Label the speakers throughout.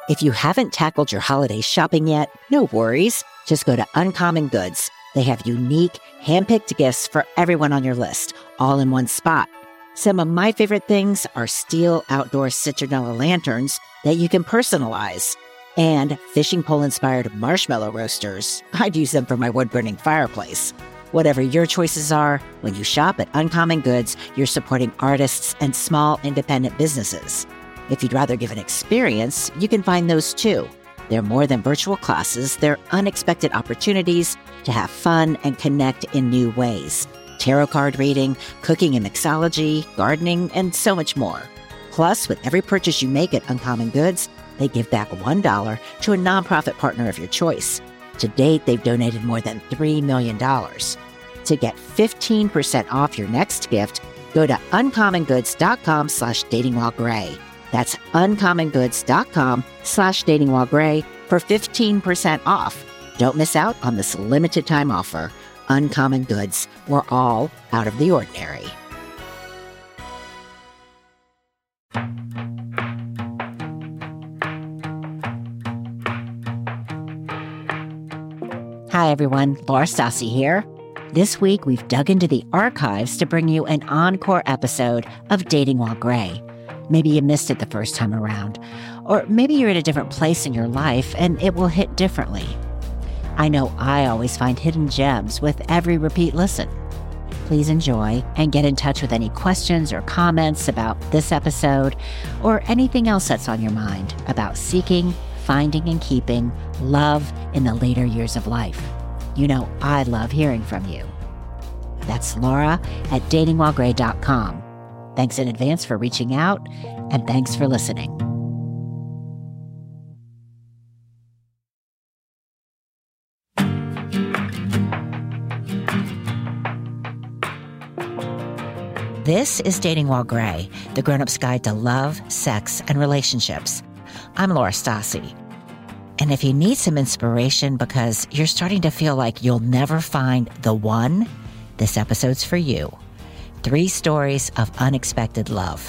Speaker 1: If you haven't tackled your holiday shopping yet, no worries. Just go to Uncommon Goods. They have unique, hand-picked gifts for everyone on your list, all in one spot. Some of my favorite things are steel outdoor citronella lanterns that you can personalize, and fishing pole-inspired marshmallow roasters. I'd use them for my wood-burning fireplace. Whatever your choices are, when you shop at Uncommon Goods, you're supporting artists and small independent businesses. If you'd rather give an experience, you can find those too. They're more than virtual classes. They're unexpected opportunities to have fun and connect in new ways. Tarot card reading, cooking and mixology, gardening, and so much more. Plus, with every purchase you make at Uncommon Goods, they give back $1 to a nonprofit partner of your choice. To date, they've donated more than $3 million. To get 15% off your next gift, go to uncommongoods.com/datingwhilegray. That's uncommongoods.com/datingwhilegray for 15% off. Don't miss out on this limited time offer. Uncommon Goods. We're all out of the ordinary. Hi, everyone. Laura Stassi here. This week, we've dug into the archives to bring you an encore episode of Dating While Gray. Maybe you missed it the first time around, or maybe you're at a different place in your life and it will hit differently. I know I always find hidden gems with every repeat listen. Please enjoy and get in touch with any questions or comments about this episode or anything else that's on your mind about seeking, finding, and keeping love in the later years of life. You know I love hearing from you. That's Laura at datingwhilegray.com. Thanks in advance for reaching out, and thanks for listening. This is Dating While Gray, the grown-up's guide to love, sex, and relationships. I'm Laura Stassi. And if you need some inspiration because you're starting to feel like you'll never find the one, this episode's for you. 3 stories of unexpected love.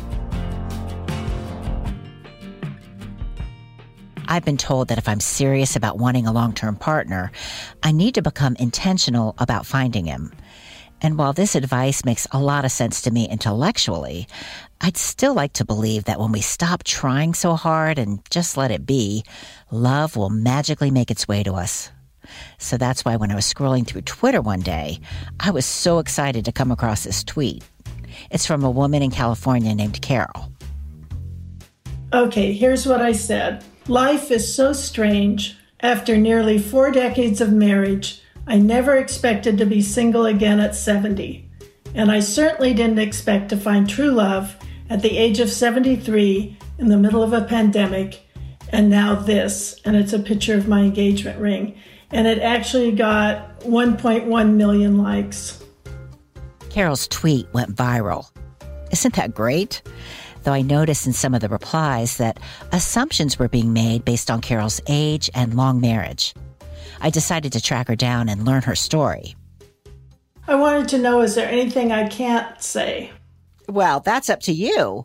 Speaker 1: I've been told that if I'm serious about wanting a long-term partner, I need to become intentional about finding him. And while this advice makes a lot of sense to me intellectually, I'd still like to believe that when we stop trying so hard and just let it be, love will magically make its way to us. So that's why when I was scrolling through Twitter one day, I was so excited to come across this tweet. It's from a woman in California named Carol.
Speaker 2: Okay, here's what I said. Life is so strange. After nearly 4 decades of marriage, I never expected to be single again at 70. And I certainly didn't expect to find true love at the age of 73 in the middle of a pandemic. And now this, and it's a picture of my engagement ring. And it actually got 1.1 million likes.
Speaker 1: Carol's tweet went viral. Isn't that great? Though I noticed in some of the replies that assumptions were being made based on Carol's age and long marriage. I decided to track her down and learn her story.
Speaker 2: I wanted to know, is there anything I can't say?
Speaker 1: Well, that's up to you.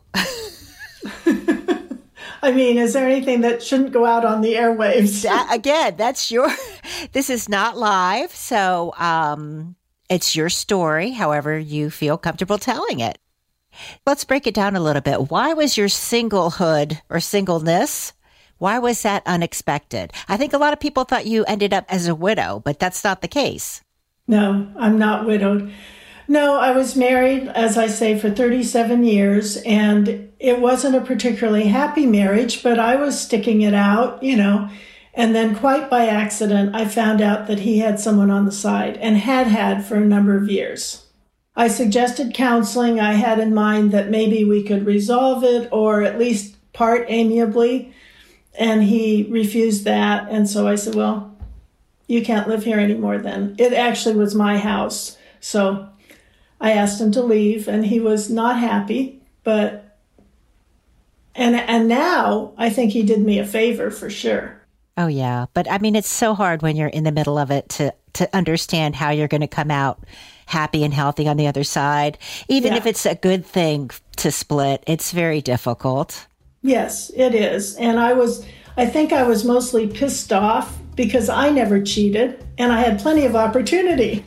Speaker 2: I mean, is there anything that shouldn't go out on the airwaves?
Speaker 1: That's your... This is not live, so it's your story, however you feel comfortable telling it. Let's break it down a little bit. Why was your singlehood or singleness, why was that unexpected? I think a lot of people thought you ended up as a widow, but that's not the case.
Speaker 2: No, I'm not widowed. No, I was married, as I say, for 37 years, and it wasn't a particularly happy marriage, but I was sticking it out, And then quite by accident, I found out that he had someone on the side and had for a number of years. I suggested counseling. I had in mind that maybe we could resolve it or at least part amiably, and he refused that. And so I said, well, you can't live here anymore then. It actually was my house. So I asked him to leave, and he was not happy, but, and now I think he did me a favor for sure.
Speaker 1: Oh, yeah. But I mean, it's so hard when you're in the middle of it to understand how you're going to come out happy and healthy on the other side. Even if it's a good thing to split, it's very difficult.
Speaker 2: Yes, it is. And I was I think I was mostly pissed off because I never cheated and I had plenty of opportunity.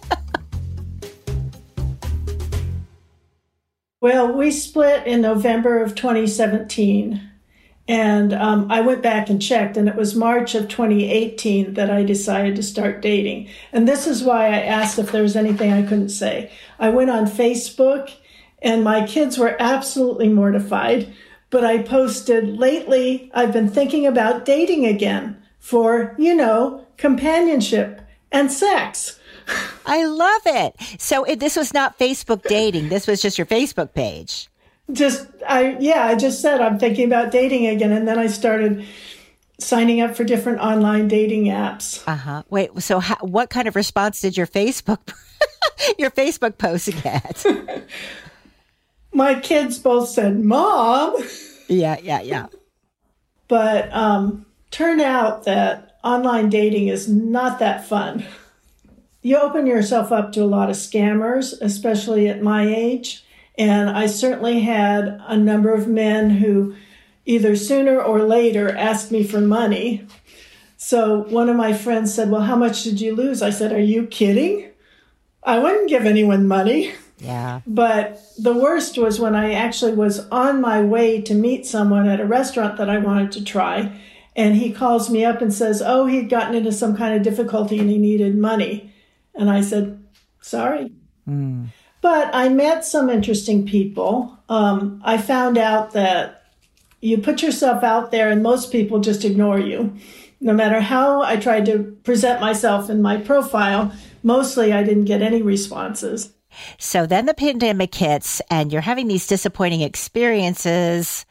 Speaker 2: Well, we split in November of 2017. And I went back and checked, and it was March of 2018 that I decided to start dating. And this is why I asked if there was anything I couldn't say. I went on Facebook, and my kids were absolutely mortified. But I posted, lately, I've been thinking about dating again for, companionship and sex.
Speaker 1: I love it. So this was not Facebook dating. This was just your Facebook page.
Speaker 2: I just said I'm thinking about dating again, and then I started signing up for different online dating apps.
Speaker 1: Wait, so what kind of response did your Facebook post get?
Speaker 2: My kids both said, "Mom."
Speaker 1: Yeah.
Speaker 2: But turned out that online dating is not that fun. You open yourself up to a lot of scammers, especially at my age. And I certainly had a number of men who either sooner or later asked me for money. So one of my friends said, "Well, how much did you lose?" I said, "Are you kidding? I wouldn't give anyone money."
Speaker 1: Yeah.
Speaker 2: But the worst was when I actually was on my way to meet someone at a restaurant that I wanted to try. And he calls me up and says, he'd gotten into some kind of difficulty and he needed money. And I said, "Sorry." But I met some interesting people. I found out that you put yourself out there and most people just ignore you. No matter how I tried to present myself in my profile, mostly I didn't get any responses.
Speaker 1: So then the pandemic hits and you're having these disappointing experiences,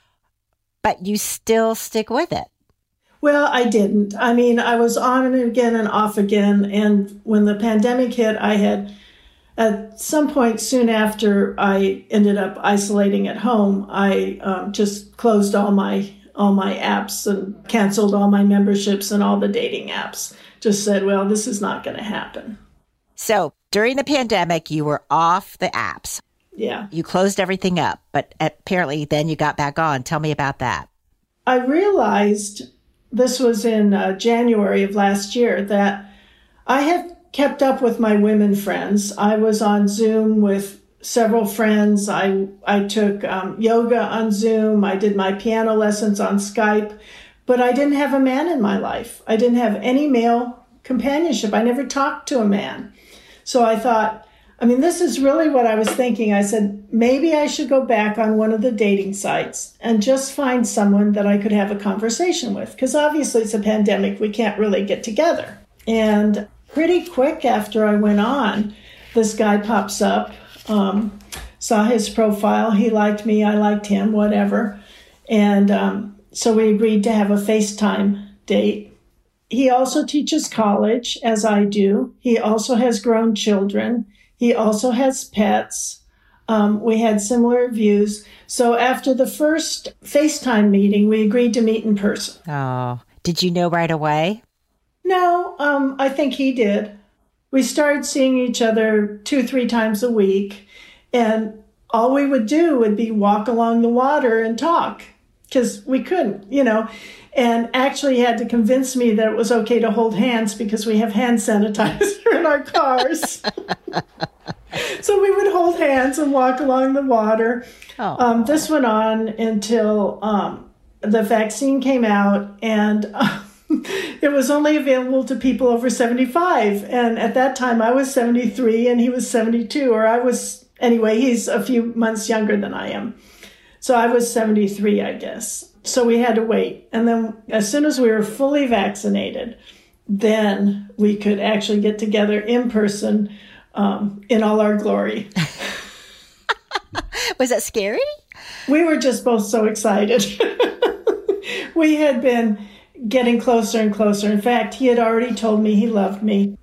Speaker 1: but you still stick with it.
Speaker 2: Well, I didn't. I mean, I was on and again and off again. And when the pandemic hit, I had... At some point soon after I ended up isolating at home, I just closed all my apps and canceled all my memberships and all the dating apps. Just said, well, this is not going to happen.
Speaker 1: So during the pandemic, you were off the apps.
Speaker 2: Yeah.
Speaker 1: You closed everything up, but apparently then you got back on. Tell me about that.
Speaker 2: I realized, this was in January of last year, that I had kept up with my women friends. I was on Zoom with several friends. I took yoga on Zoom. I did my piano lessons on Skype, but I didn't have a man in my life. I didn't have any male companionship. I never talked to a man. So I thought, this is really what I was thinking. I said, maybe I should go back on one of the dating sites and just find someone that I could have a conversation with. Because obviously it's a pandemic. We can't really get together. And pretty quick after I went on, this guy pops up, saw his profile. He liked me. I liked him, whatever. And so we agreed to have a FaceTime date. He also teaches college, as I do. He also has grown children. He also has pets. We had similar views. So after the first FaceTime meeting, we agreed to meet in person.
Speaker 1: Oh, did you know right away?
Speaker 2: No, I think he did. We started seeing each other 2-3 times a week, and all we would do would be walk along the water and talk, because we couldn't, and actually he had to convince me that it was okay to hold hands because we have hand sanitizer in our cars. So we would hold hands and walk along the water. This went on until the vaccine came out, and it was only available to people over 75. And at that time, I was 73 and he was 72, anyway, he's a few months younger than I am. So I was 73, I guess. So we had to wait. And then as soon as we were fully vaccinated, then we could actually get together in person in all our glory.
Speaker 1: Was that scary?
Speaker 2: We were just both so excited. We had been getting closer and closer. In fact, he had already told me he loved me.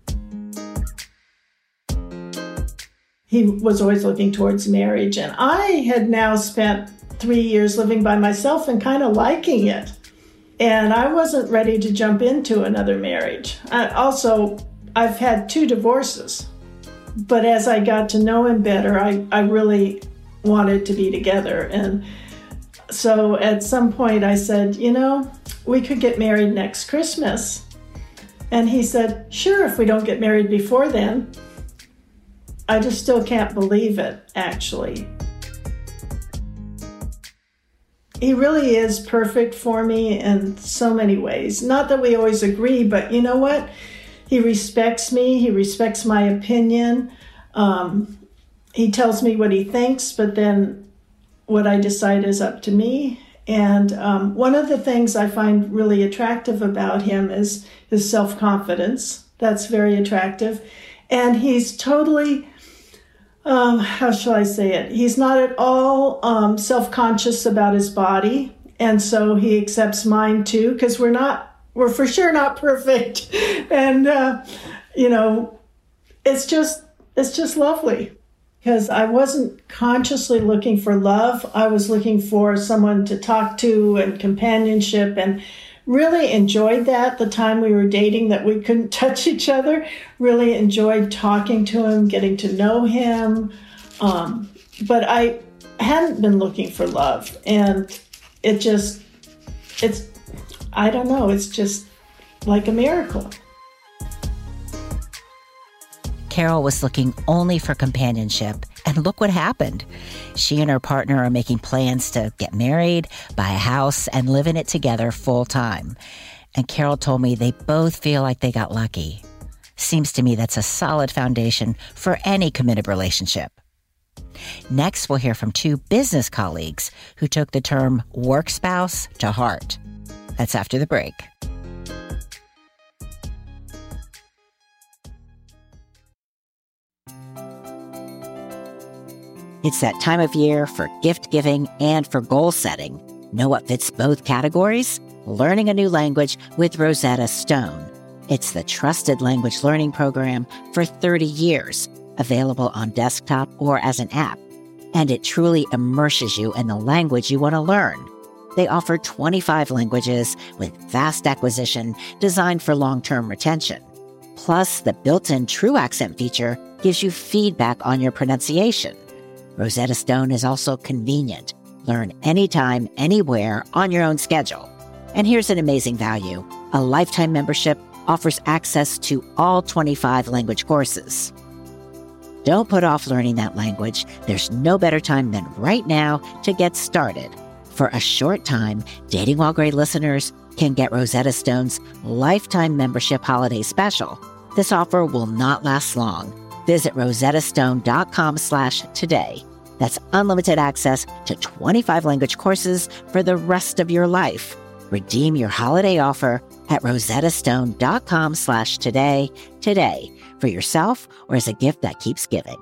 Speaker 2: He was always looking towards marriage, and I had now spent 3 years living by myself and kind of liking it. And I wasn't ready to jump into another marriage. I've had 2 divorces. But as I got to know him better, I really wanted to be together. And so at some point I said, we could get married next Christmas. And he said, sure, if we don't get married before then. I just still can't believe it, actually. He really is perfect for me in so many ways. Not that we always agree, but you know what? He respects me. He respects my opinion. He tells me what he thinks, but then what I decide is up to me. And one of the things I find really attractive about him is his self-confidence. That's very attractive. And he's totally, how shall I say it? He's not at all self-conscious about his body. And so he accepts mine too, because we're for sure not perfect. And, it's just lovely. Because I wasn't consciously looking for love. I was looking for someone to talk to and companionship, and really enjoyed that the time we were dating, that we couldn't touch each other. Really enjoyed talking to him, getting to know him. But I hadn't been looking for love. And I don't know, it's just like a miracle.
Speaker 1: Carol was looking only for companionship, and look what happened. She and her partner are making plans to get married, buy a house, and live in it together full time. And Carol told me they both feel like they got lucky. Seems to me that's a solid foundation for any committed relationship. Next, we'll hear from two business colleagues who took the term work spouse to heart. That's after the break. It's that time of year for gift giving and for goal setting. Know what fits both categories? Learning a new language with Rosetta Stone. It's the trusted language learning program for 30 years, available on desktop or as an app. And it truly immerses you in the language you want to learn. They offer 25 languages with fast acquisition designed for long-term retention. Plus, the built-in True Accent feature gives you feedback on your pronunciation. Rosetta Stone is also convenient. Learn anytime, anywhere, on your own schedule. And here's an amazing value. A lifetime membership offers access to all 25 language courses. Don't put off learning that language. There's no better time than right now to get started. For a short time, Dating While Gray listeners can get Rosetta Stone's lifetime membership holiday special. This offer will not last long. Visit rosettastone.com/today. That's unlimited access to 25 language courses for the rest of your life. Redeem your holiday offer at rosettastone.com/today today for yourself or as a gift that keeps giving.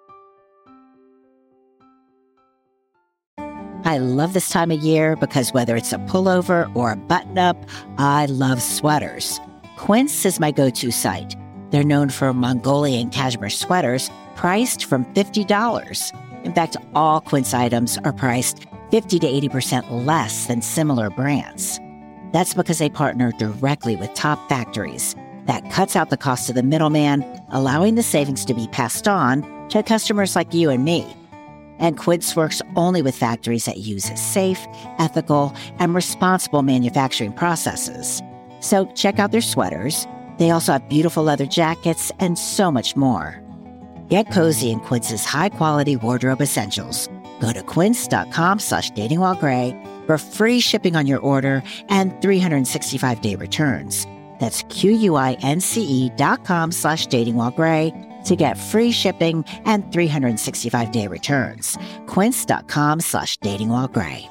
Speaker 1: I love this time of year because whether it's a pullover or a button-up, I love sweaters. Quince is my go-to site. They're known for Mongolian cashmere sweaters priced from $50. In fact, all Quince items are priced 50 to 80% less than similar brands. That's because they partner directly with top factories. That cuts out the cost of the middleman, allowing the savings to be passed on to customers like you and me. And Quince works only with factories that use safe, ethical, and responsible manufacturing processes. So check out their sweaters. They also have beautiful leather jackets and so much more. Get cozy in Quince's high-quality wardrobe essentials. Go to quince.com/datingwhilegray for free shipping on your order and 365-day returns. That's QUINCE.com/datingwhilegray to get free shipping and 365-day returns. Quince.com/datingwhilegray.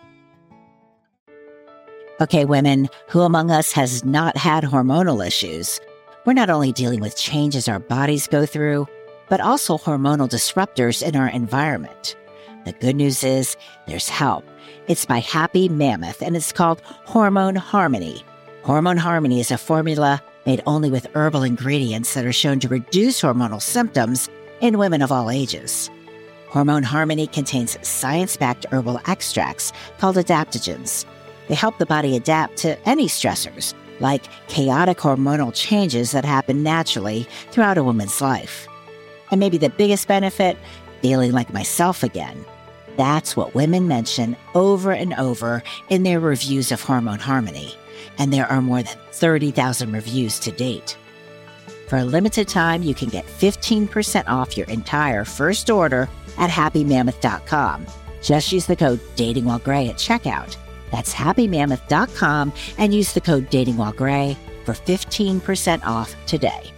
Speaker 1: Okay, women, who among us has not had hormonal issues? We're not only dealing with changes our bodies go through, but also hormonal disruptors in our environment. The good news is there's help. It's by Happy Mammoth, and it's called Hormone Harmony. Hormone Harmony is a formula made only with herbal ingredients that are shown to reduce hormonal symptoms in women of all ages. Hormone Harmony contains science-backed herbal extracts called adaptogens. They help the body adapt to any stressors, like chaotic hormonal changes that happen naturally throughout a woman's life. And maybe the biggest benefit, feeling like myself again. That's what women mention over and over in their reviews of Hormone Harmony. and there are more than 30,000 reviews to date. For a limited time, you can get 15% off your entire first order at happymammoth.com. Just use the code DatingWhileGray at checkout. That's happymammoth.com and use the code DatingWhileGray for 15% off today.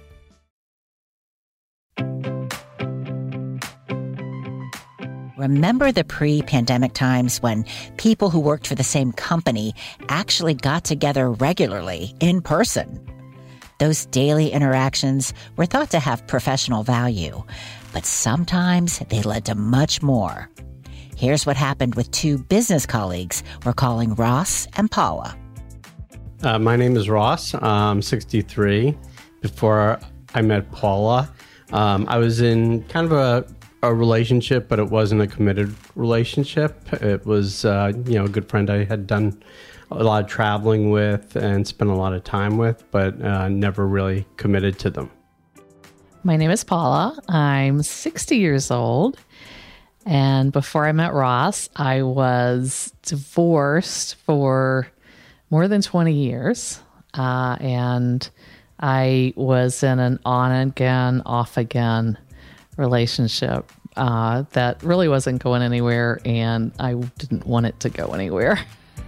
Speaker 1: Remember the pre-pandemic times when people who worked for the same company actually got together regularly in person? Those daily interactions were thought to have professional value, but sometimes they led to much more. Here's what happened with two business colleagues we're calling Ross and Paula.
Speaker 3: My name is Ross. I'm 63. Before I met Paula, I was in kind of a relationship, but it wasn't a committed relationship. It was, a good friend I had done a lot of traveling with and spent a lot of time with, but never really committed to them.
Speaker 4: My name is Paula. I'm 60 years old. And before I met Ross, I was divorced for more than 20 years. And I was in an on-again, off-again relationship that really wasn't going anywhere, and I didn't want it to go anywhere.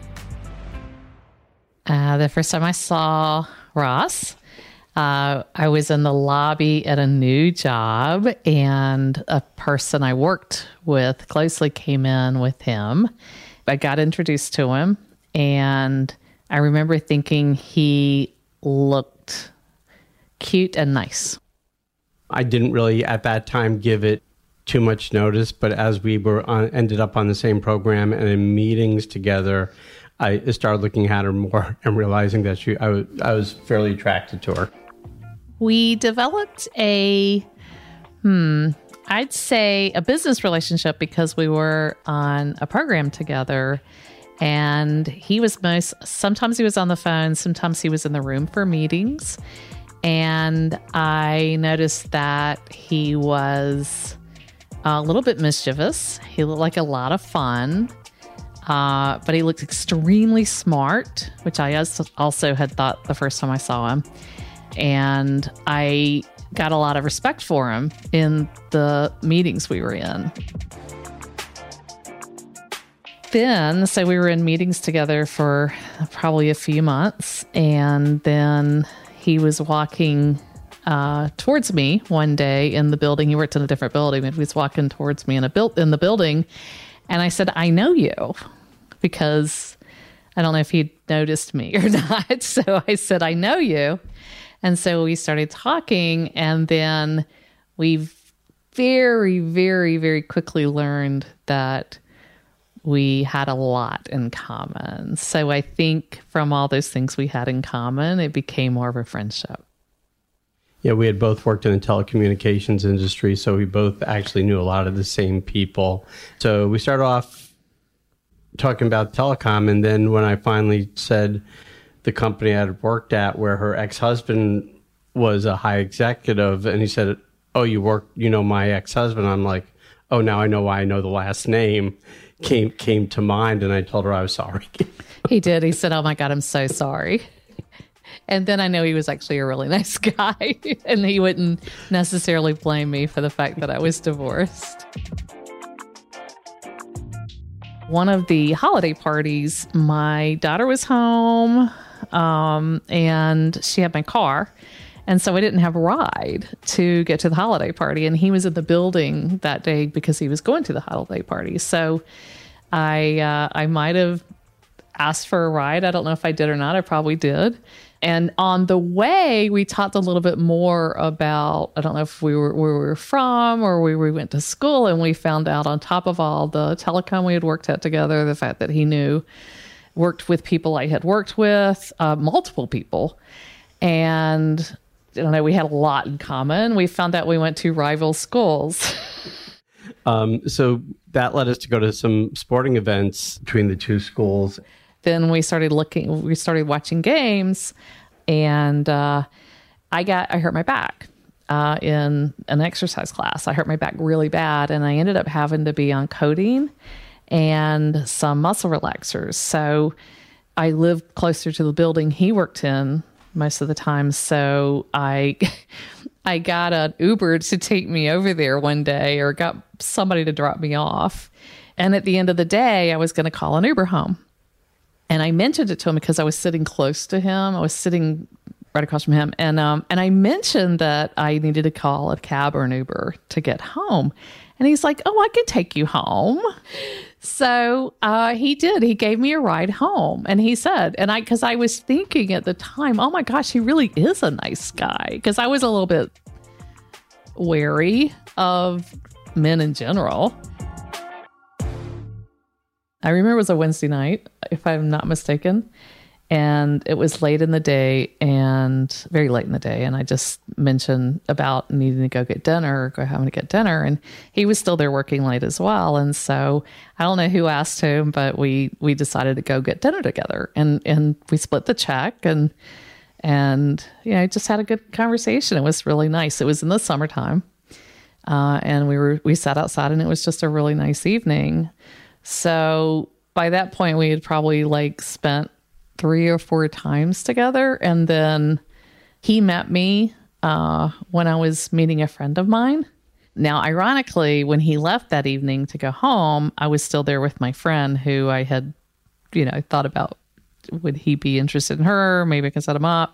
Speaker 4: The first time I saw Ross, I was in the lobby at a new job, and a person I worked with closely came in with him. I got introduced to him, and I remember thinking he looked cute and nice.
Speaker 3: I didn't really at that time give it too much notice, but as we were ended up on the same program and in meetings together, I started looking at her more and realizing that I was fairly attracted to her.
Speaker 4: We developed I'd say a business relationship because we were on a program together, and sometimes he was on the phone, sometimes he was in the room for meetings. And I noticed that he was a little bit mischievous. He looked like a lot of fun, but he looked extremely smart, which I also had thought the first time I saw him. And I got a lot of respect for him in the meetings we were in. So we were in meetings together for probably a few months, and then he was walking towards me one day in the building. He worked in a different building, but he was walking towards me in the building. And I said, "I know you," because I don't know if he'd noticed me or not. So I said, "I know you." And so we started talking, and then we very, very, very quickly learned that we had a lot in common. So I think from all those things we had in common, it became more of a friendship.
Speaker 3: Yeah, we had both worked in the telecommunications industry, so we both actually knew a lot of the same people. So we started off talking about telecom, and then when I finally said the company I had worked at where her ex-husband was a high executive, and he said, "Oh, you know my ex-husband." I'm like, "Oh, now I know why I know the last name." Came to mind, and I told her I was sorry.
Speaker 4: He did. He said, "Oh my God, I'm so sorry." And then I know he was actually a really nice guy, and he wouldn't necessarily blame me for the fact that I was divorced. One of the holiday parties, my daughter was home, and she had my car. And so I didn't have a ride to get to the holiday party. And he was in the building that day because he was going to the holiday party. So I might have asked for a ride. I don't know if I did or not. I probably did. And on the way, we talked a little bit more about, I don't know if where we were from or where we went to school. And we found out, on top of all the telecom we had worked at together, the fact that he worked with people I had worked with, multiple people. And I don't know, we had a lot in common. We found out we went to rival schools.
Speaker 3: So that led us to go to some sporting events between the two schools.
Speaker 4: Then we started watching games, and I hurt my back in an exercise class. I hurt my back really bad, and I ended up having to be on codeine and some muscle relaxers. So I lived closer to the building he worked in most of the time. So I got an Uber to take me over there one day, or got somebody to drop me off. And at the end of the day, I was going to call an Uber home. And I mentioned it to him because I was sitting close to him. I was sitting right across from him. And I mentioned that I needed to call a cab or an Uber to get home. And he's like, oh, I can take you home. So he did. He gave me a ride home. And he said, because I was thinking at the time, oh my gosh, he really is a nice guy. Because I was a little bit wary of men in general. I remember it was a Wednesday night, if I'm not mistaken. And it was late in the day, and very late in the day. And I just mentioned about needing to go get dinner, or go having to get dinner. And he was still there working late as well. And so I don't know who asked him, but we decided to go get dinner together. And we split the check, and just had a good conversation. It was really nice. It was in the summertime. And we sat outside, and it was just a really nice evening. So by that point, we had probably spent 3 or 4 times together. And then he met me when I was meeting a friend of mine. Now, ironically, when he left that evening to go home, I was still there with my friend who I had, thought about, would he be interested in her? Maybe I could set him up,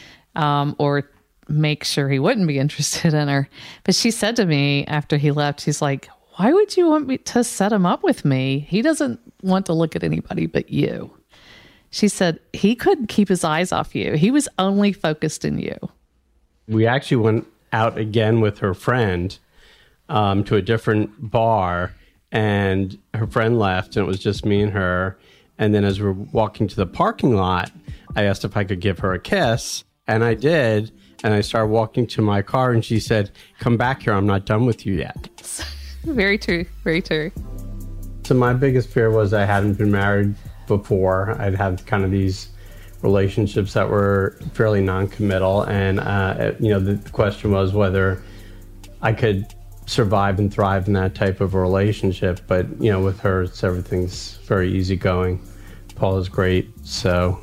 Speaker 4: or make sure he wouldn't be interested in her. But she said to me after he left, she's like, why would you want me to set him up with me? He doesn't want to look at anybody but you. She said, he couldn't keep his eyes off you. He was only focused in you.
Speaker 3: We actually went out again with her friend to a different bar, and her friend left, and it was just me and her. And then as we were walking to the parking lot, I asked if I could give her a kiss, and I did. And I started walking to my car, and she said, come back here. I'm not done with you yet.
Speaker 4: Very true. Very true.
Speaker 3: So my biggest fear was I hadn't been married before. I'd had kind of these relationships that were fairly non-committal, and the question was whether I could survive and thrive in that type of a relationship. But with her, everything's very easygoing. Paula's great, so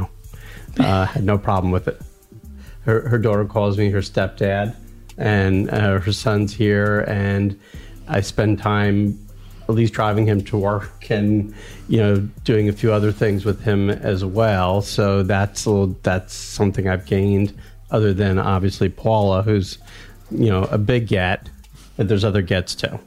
Speaker 3: had no problem with it. Her daughter calls me her stepdad, and her son's here, and I spend time at least driving him to work and, doing a few other things with him as well. So that's something I've gained, other than obviously Paula, who's, a big get, but there's other gets too.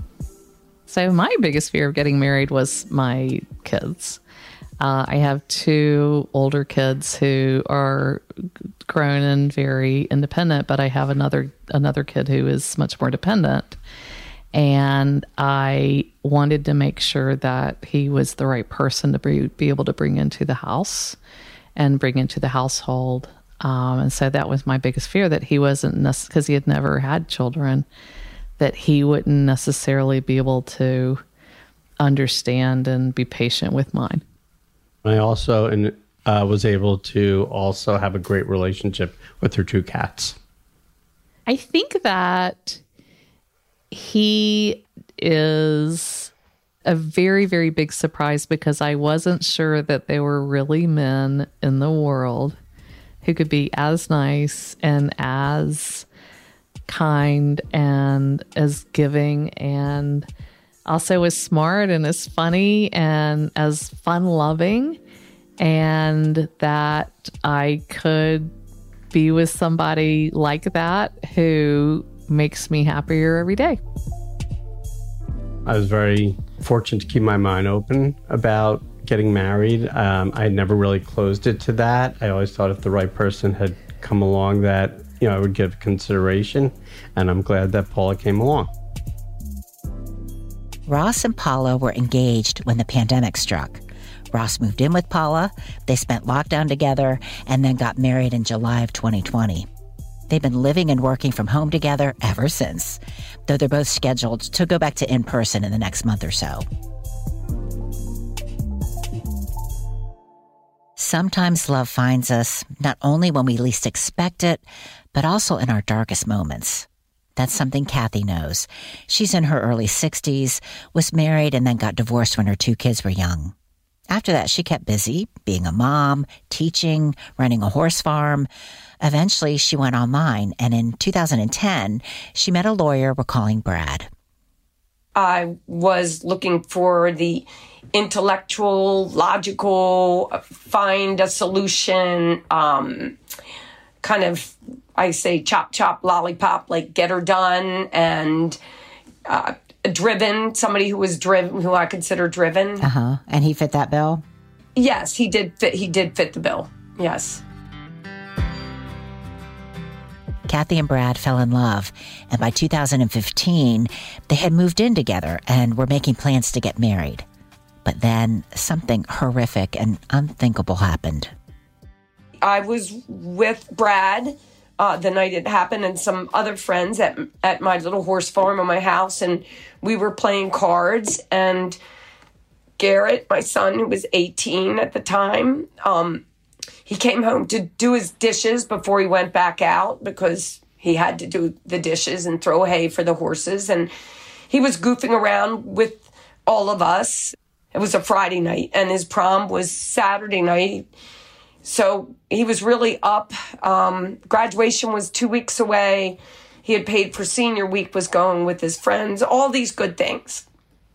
Speaker 4: So my biggest fear of getting married was my kids. I have 2 older kids who are grown and very independent, but I have another kid who is much more dependent. And I wanted to make sure that he was the right person to be able to bring into the house and bring into the household. And so that was my biggest fear, that he wasn't, because he had never had children, that he wouldn't necessarily be able to understand and be patient with mine.
Speaker 3: I also was able to also have a great relationship with her 2 cats.
Speaker 4: I think that he is a very, very big surprise, because I wasn't sure that there were really men in the world who could be as nice and as kind and as giving, and also as smart and as funny and as fun-loving, and that I could be with somebody like that who makes me happier every day.
Speaker 3: I was very fortunate to keep my mind open about getting married. I had never really closed it to that. I always thought if the right person had come along that, I would give consideration, and I'm glad that Paula came along.
Speaker 1: Ross and Paula were engaged when the pandemic struck. Ross moved in with Paula, they spent lockdown together, and then got married in July of 2020. They've been living and working from home together ever since, though they're both scheduled to go back to in-person in the next month or so. Sometimes love finds us not only when we least expect it, but also in our darkest moments. That's something Kathy knows. She's in her early 60s, was married, and then got divorced when her 2 kids were young. After that, she kept busy being a mom, teaching, running a horse farm. Eventually, she went online, and in 2010, she met a lawyer we're calling Brad.
Speaker 5: I was looking for the intellectual, logical, find a solution, kind of, I say chop, chop, lollipop, like get her done, and driven, somebody who was driven, who I consider driven.
Speaker 1: And he fit that bill?
Speaker 5: Yes, he did fit the bill. Yes.
Speaker 1: Kathy and Brad fell in love, and by 2015, they had moved in together and were making plans to get married. But then something horrific and unthinkable happened.
Speaker 5: I was with Brad the night it happened and some other friends at my little horse farm on my house, and we were playing cards, and Garrett, my son, who was 18 at the time, he came home to do his dishes before he went back out because he had to do the dishes and throw hay for the horses. And he was goofing around with all of us. It was a Friday night, and his prom was Saturday night. So he was really up. Graduation was 2 weeks away. He had paid for senior week, was going with his friends, all these good things.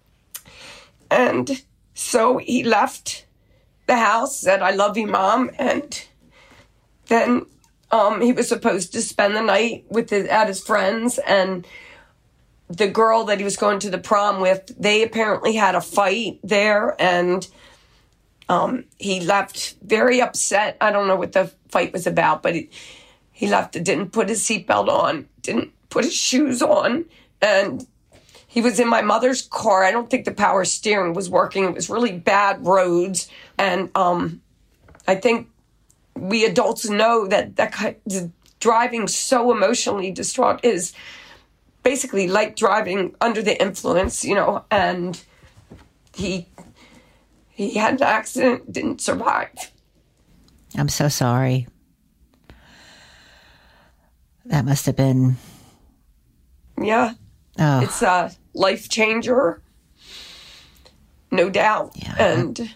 Speaker 5: And so he left the house, said, "I love you, Mom." And then he was supposed to spend the night at his friends, and the girl that he was going to the prom with, they apparently had a fight there, and he left very upset. I don't know what the fight was about, but he left, didn't put his seatbelt on, didn't put his shoes on, and he was in my mother's car. I don't think the power steering was working. It was really bad roads. And I think we adults know that driving so emotionally distraught is basically like driving under the influence, and he had an accident, didn't survive.
Speaker 1: I'm so sorry. That must have been...
Speaker 5: Yeah.
Speaker 1: Oh.
Speaker 5: It's a life changer, no doubt.
Speaker 1: Yeah.
Speaker 5: And,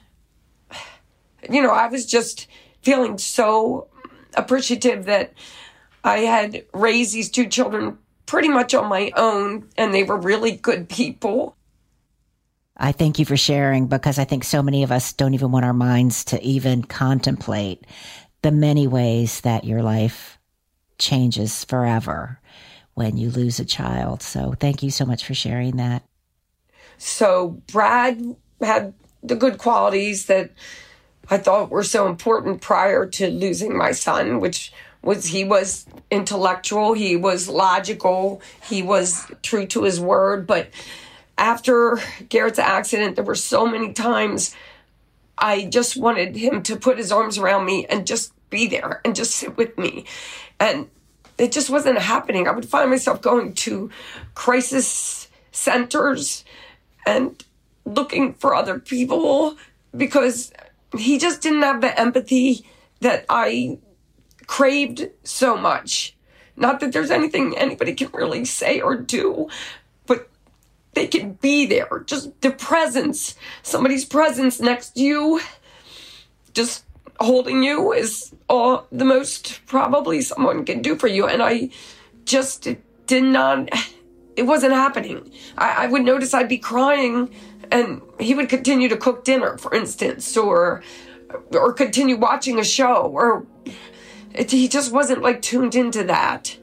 Speaker 5: I was just feeling so appreciative that I had raised these two children pretty much on my own, and they were really good people.
Speaker 1: I thank you for sharing, because I think so many of us don't even want our minds to even contemplate the many ways that your life changes forever when you lose a child. So thank you so much for sharing that.
Speaker 5: So Brad had the good qualities that I thought were so important prior to losing my son, which was he was intellectual, he was logical, he was true to his word. But after Garrett's accident, there were so many times I just wanted him to put his arms around me and just be there and just sit with me. And it just wasn't happening. I would find myself going to crisis centers and looking for other people because he just didn't have the empathy that I craved so much. Not that there's anything anybody can really say or do, but they can be there. Just the presence, somebody's presence next to you, just holding you is all the most probably someone can do for you. And I just did not, it wasn't happening. I would notice I'd be crying and he would continue to cook dinner, for instance, or continue watching a show, or he just wasn't like tuned into that.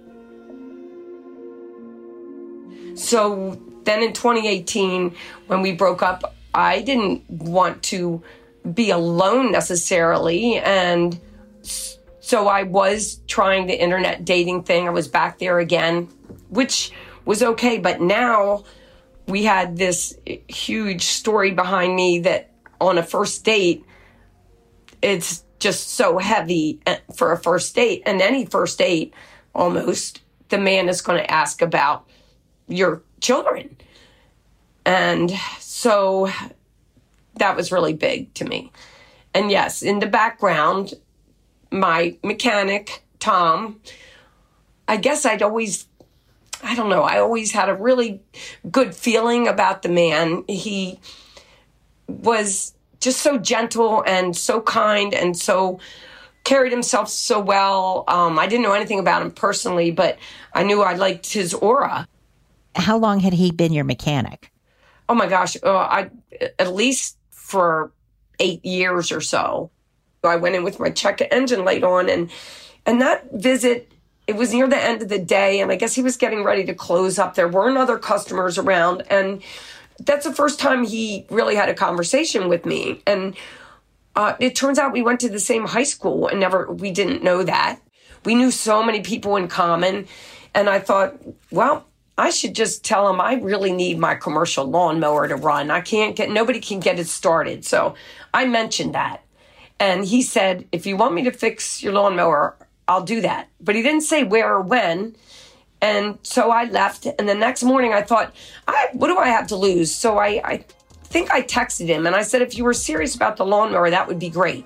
Speaker 5: So then in 2018, when we broke up, I didn't want to be alone necessarily. And so I was trying the internet dating thing. I was back there again, which was okay. But now we had this huge story behind me that on a first date, it's just so heavy for a first date. And any first date, almost, the man is going to ask about your children. And so that was really big to me. And yes, in the background, my mechanic, Tom, I guess I always had a really good feeling about the man. He was just so gentle and so kind and so carried himself so well. I didn't know anything about him personally, but I knew I liked his aura.
Speaker 1: How long had he been your mechanic?
Speaker 5: Oh my gosh, at least for 8 years or so. I went in with my check engine light on, and that visit, it was near the end of the day, and I guess he was getting ready to close up. There weren't other customers around, and that's the first time he really had a conversation with me. And it turns out we went to the same high school, and we didn't know that. We knew so many people in common, and I thought, well, I should just tell him I really need my commercial lawnmower to run. Nobody can get it started. So I mentioned that. And he said, if you want me to fix your lawnmower, I'll do that. But he didn't say where or when. And so I left. And the next morning I thought, what do I have to lose? So I think I texted him and I said, if you were serious about the lawnmower, that would be great.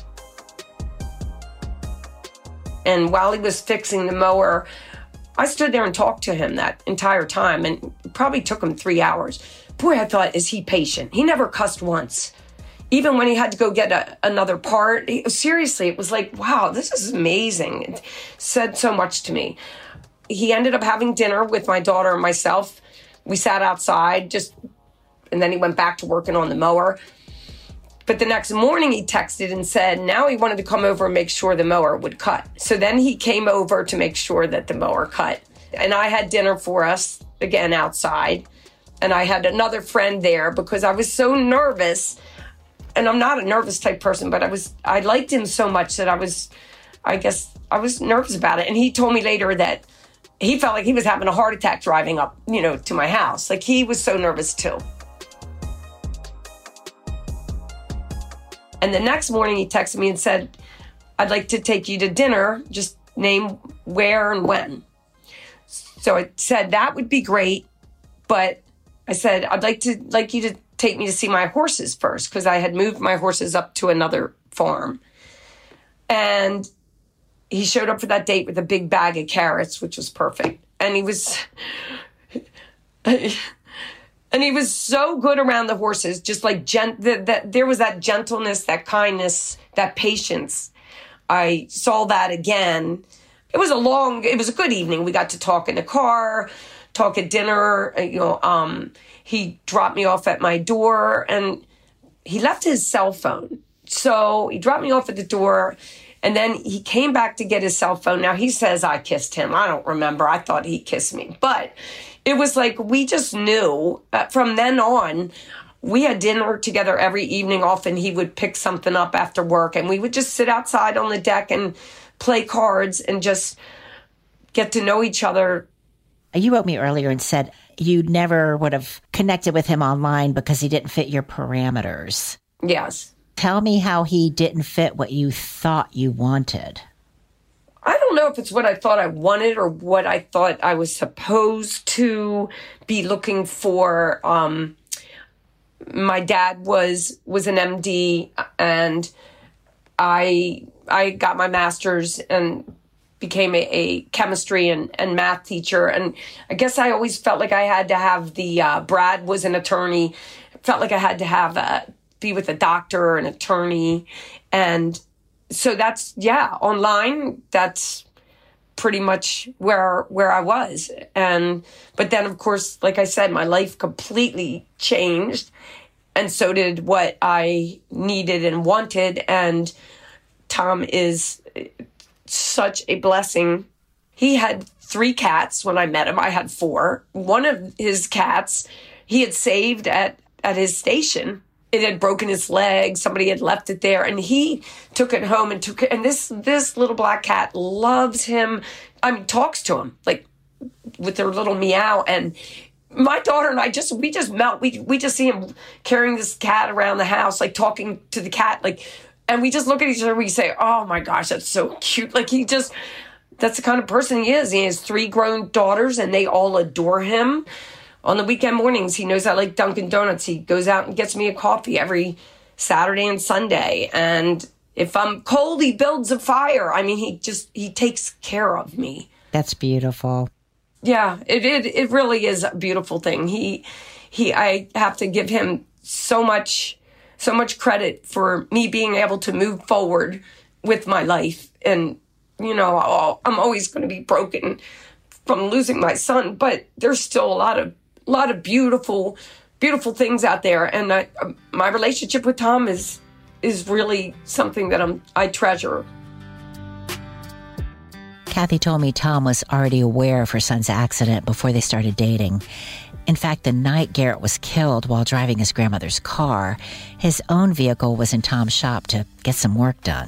Speaker 5: And while he was fixing the mower, I stood there and talked to him that entire time, and it probably took him 3 hours. Boy, I thought, is he patient? He never cussed once. Even when he had to go get another part, seriously, it was like, wow, this is amazing. It said so much to me. He ended up having dinner with my daughter and myself. We sat outside and then he went back to working on the mower. But the next morning he texted and said now he wanted to come over and make sure the mower would cut. So then he came over to make sure that the mower cut. And I had dinner for us, again, outside. And I had another friend there because I was so nervous. And I'm not a nervous type person, but I liked him so much that I was nervous about it. And he told me later that he felt like he was having a heart attack driving up, to my house. Like he was so nervous too. And the next morning he texted me and said, I'd like to take you to dinner. Just name where and when. So I said, that would be great. But I said, I'd like you to take me to see my horses first, because I had moved my horses up to another farm. And he showed up for that date with a big bag of carrots, which was perfect. And he was so good around the horses, just like there was that gentleness, that kindness, that patience. I saw that again. It was a good evening. We got to talk in the car, talk at dinner. He dropped me off at my door and he left his cell phone. So he dropped me off at the door and then he came back to get his cell phone. Now he says I kissed him. I don't remember. I thought he kissed me, but it was like we just knew from then on. We had dinner together every evening. Often he would pick something up after work and we would just sit outside on the deck and play cards and just get to know each other.
Speaker 1: You wrote me earlier and said you never would have connected with him online because he didn't fit your parameters.
Speaker 5: Yes.
Speaker 1: Tell me how he didn't fit what you thought you wanted.
Speaker 5: I don't know if it's what I thought I wanted or what I thought I was supposed to be looking for. My dad was an MD, and I got my master's and became a chemistry and math teacher. And I guess I always felt like I had to have Brad was an attorney. Felt like I had to be with a doctor or an attorney. And so online, that's pretty much where I was. But then, of course, like I said, my life completely changed. And so did what I needed and wanted. And Tom is such a blessing. He had 3 cats when I met him. I had 4. One of his cats he had saved at his station. It had broken its leg. Somebody had left it there, and he took it home and took it. And this little black cat loves him. Talks to him like with their little meow. And my daughter and I we just melt. We just see him carrying this cat around the house, like talking to the cat, like, and we just look at each other. We say, "Oh my gosh, that's so cute!" Like that's the kind of person he is. He has 3 grown daughters, and they all adore him. On the weekend mornings, he knows I like Dunkin' Donuts. He goes out and gets me a coffee every Saturday and Sunday. And if I'm cold, he builds a fire. He takes care of me.
Speaker 1: That's beautiful.
Speaker 5: Yeah, it really is a beautiful thing. I have to give him so much so much credit for me being able to move forward with my life. And, you know, I'm always going to be broken from losing my son, but there's still a lot of beautiful things out there. And my relationship with Tom is really something that I treasure.
Speaker 1: Kathy told me Tom was already aware of her son's accident before they started dating. In fact, the night Garrett was killed while driving his grandmother's car, his own vehicle was in Tom's shop to get some work done.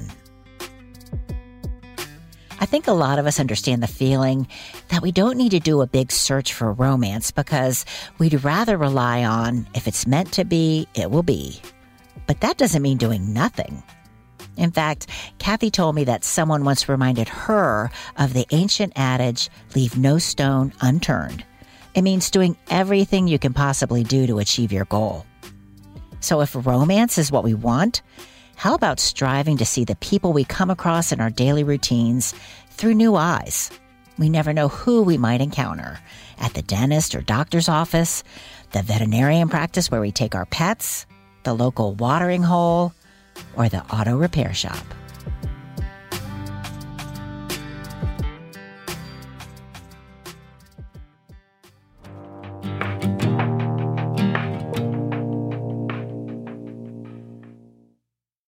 Speaker 1: I think a lot of us understand the feeling that we don't need to do a big search for romance because we'd rather rely on if it's meant to be, it will be. But that doesn't mean doing nothing. In fact, Kathy told me that someone once reminded her of the ancient adage, leave no stone unturned. It means doing everything you can possibly do to achieve your goal. So if romance is what we want, how about striving to see the people we come across in our daily routines through new eyes? We never know who we might encounter at the dentist or doctor's office, the veterinarian practice where we take our pets, the local watering hole, or the auto repair shop.